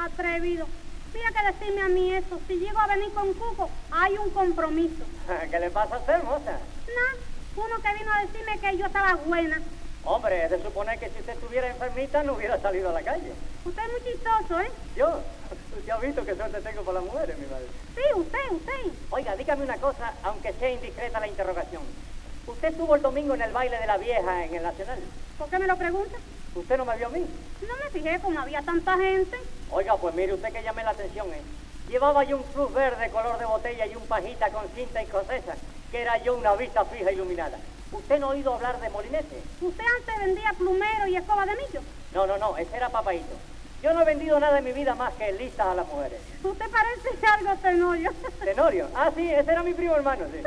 Atrevido. Mira que decirme a mí eso. Si llego a venir con Cuco, hay un compromiso. ¿Qué le pasa a usted, moza? No, uno que vino a decirme que yo estaba buena. Hombre, es de suponer que si usted estuviera enfermita no hubiera salido a la calle. Usted es muy chistoso, ¿eh? ¿Yo? ¿Usted ha visto qué suerte tengo por las mujeres, mi madre? Sí, usted. Oiga, dígame una cosa, aunque sea indiscreta la interrogación. ¿Usted estuvo el domingo en el baile de la vieja en el Nacional? ¿Por qué me lo pregunta? ¿Usted no me vio a mí? No me fijé como había tanta gente. Oiga, pues mire usted que llamé la atención, ¿eh? Llevaba yo un cruz verde color de botella y un pajita con cinta escocesa, que era yo una vista fija iluminada. ¿Usted no ha oído hablar de molinete? ¿Usted antes vendía plumero y escoba de millo? No, ese era papaíto. Yo no he vendido nada en mi vida más que listas a las mujeres. Usted parece algo Tenorio. ¿Tenorio? Ah, sí, ese era mi primo hermano, sí.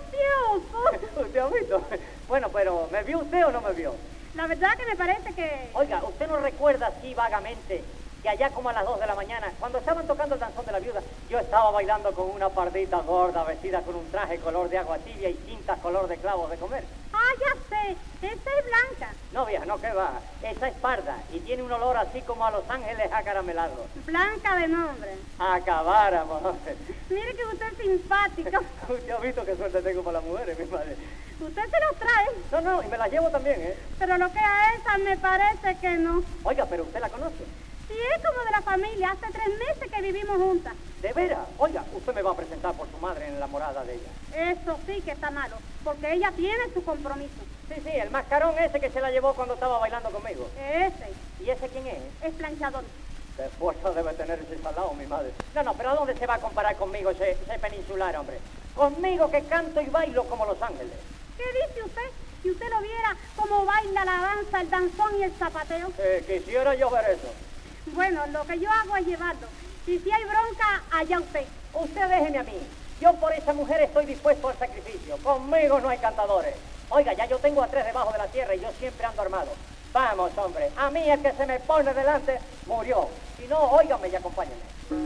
¡Qué gracioso! ¿Usted ha visto? Bueno, pero ¿me vio usted o no me vio? La verdad que me parece que... Oiga, ¿usted no recuerda así vagamente que allá como a las 2 de la mañana, cuando estaban tocando el danzón de la viuda, yo estaba bailando con una pardita gorda vestida con un traje color de agua tibia y cintas color de clavos de comer? Ah, ya sé, esa es blanca. No, vieja, no, que va. Esa es parda y tiene un olor así como a Los Ángeles acaramelados. Blanca de nombre. Acabáramos. Mire que usted es simpático. Usted ha visto qué suerte tengo por las mujeres, mi madre. Usted se los trae. No, y me las llevo también, ¿eh? Pero lo que a esa me parece que no. Oiga, pero usted la conoce. Sí, es como de la familia. Hace 3 meses que vivimos juntas. ¿De veras? Oiga, usted me va a presentar por su madre en la morada de ella. Eso sí que está malo, porque ella tiene su compromiso. Sí, el mascarón ese que se la llevó cuando estaba bailando conmigo. Ese. ¿Y ese quién es? Es planchador. Qué fuerza debe tener ese salado, mi madre. No, pero ¿a dónde se va a comparar conmigo ese peninsular, hombre? Conmigo que canto y bailo como Los Ángeles. ¿Qué dice usted? Si usted lo viera cómo baila la danza, el danzón y el zapateo. Quisiera yo ver eso. Bueno, lo que yo hago es llevarlo. Y si hay bronca, allá usted. Usted déjeme a mí. Yo por esa mujer estoy dispuesto al sacrificio. Conmigo no hay cantadores. Oiga, ya yo tengo a 3 debajo de la tierra y yo siempre ando armado. Vamos, hombre. A mí el que se me pone delante murió. Si no, óigame y acompáñenme.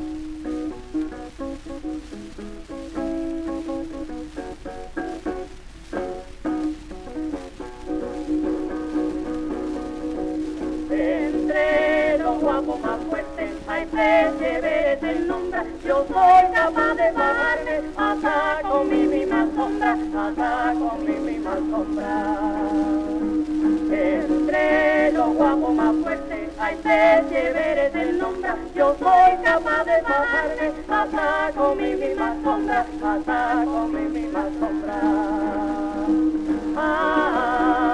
Entre los guapos más fuertes hay 3 deberes en nombra. Yo soy capaz de bajarme hasta con mi misma sombra, hasta con mi misma sombra. Entre los guapos más fuertes hay 3 deberes en nombra. Yo soy capaz de bajarme hasta con mi misma sombra, hasta con mi misma sombra.